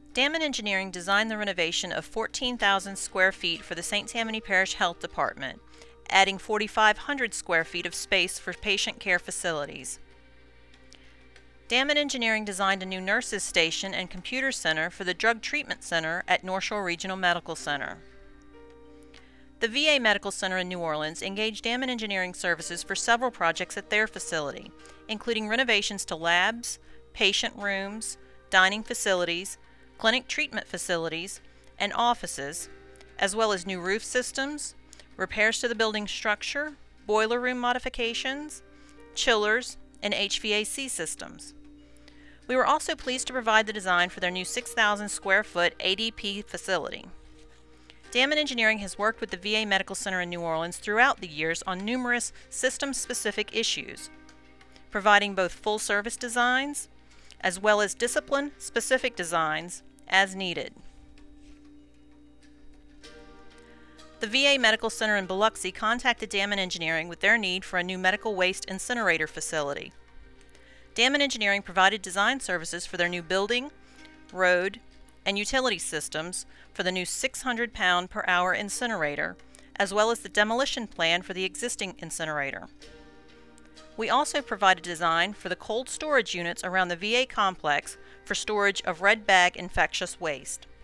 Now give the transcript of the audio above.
Damon Engineering designed the renovation of 14,000 square feet for the St. Tammany Parish Health Department, adding 4,500 square feet of space for patient care facilities. Damon Engineering designed a new nurses station and computer center for the Drug Treatment Center at North Shore Regional Medical Center. The VA Medical Center in New Orleans engaged Damon Engineering Services for several projects at their facility, including renovations to labs, patient rooms, dining facilities, clinic treatment facilities, and offices, as well as new roof systems, repairs to the building structure, boiler room modifications, chillers, and HVAC systems. We were also pleased to provide the design for their new 6,000 square foot ADP facility. Damon Engineering has worked with the VA Medical Center in New Orleans throughout the years on numerous system-specific issues, providing both full-service designs as well as discipline-specific designs as needed. The VA Medical Center in Biloxi contacted Damon Engineering with their need for a new medical waste incinerator facility. Damon Engineering provided design services for their new building, road, and utility systems for the new 600-pound per hour incinerator, as well as the demolition plan for the existing incinerator. We also provided design for the cold storage units around the VA complex for storage of red bag infectious waste.